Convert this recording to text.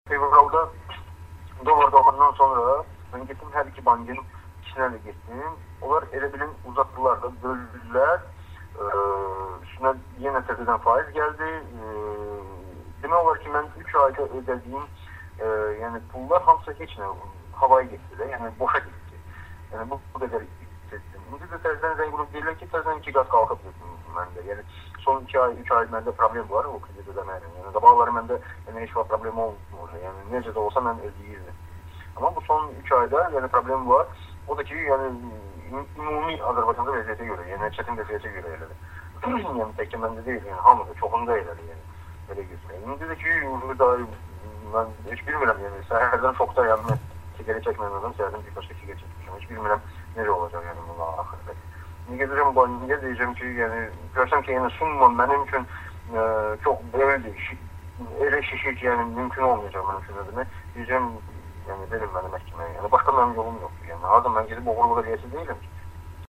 fevralda dolar qalxandan sonra mən getdim hər iki bankın içinə də getdim. Onlar elə bilin uzatdılar da, böldülər. Üstünə yenə təzədən faiz gəldi. Demək olar ki, mən 3 ayda ödədiyim yəni pullar hamısı heç nə havaya getdi də, yəni boşa getdi. Yəni bu qədər hissetdim. İndi də təzədən zəng vurub deyirlər ki, təzədən 2 qat qalxıb dedim məndə. Yəni son 2 ay, 3 ay məndə problem var o kredit ödəməklə. Yəni qabaqları məndə heç vaxt problem olmur. Yəni necə də olsa mən ödəyirdim. Amma bu son 3 ayda yəni problem var. O da ki, yəni ümumi Azərbaycanda vəziyyətə görə, yəni çətin vəziyyətə görə elədir. Yəni təkcə məndə deyil, yəni hamıda, çoxunda elədir, yəni belə götürək. İndi də ki, burada mən heç bilmirəm, yəni səhərdən şokda yəni siqaret çəkməyən adam səhərdən bir başqa siqaret çəkmişəm. Heç bilmirəm necə olacaq yəni bununla axırda. İndi gedəcəm bankaya deyəcəm ki, yəni görsəm ki, yəni summa mənim üçün çox böyükdür. Elə şişir ki, yəni mümkün olmayacaq mənim üçün ödəmək. Deyəcəm, yəni verin məni məhkəməyə. Yəni başqa mənim yolum yoxdur. Yəni adam mən gedib oğurluq eləyəsi deyiləm ki.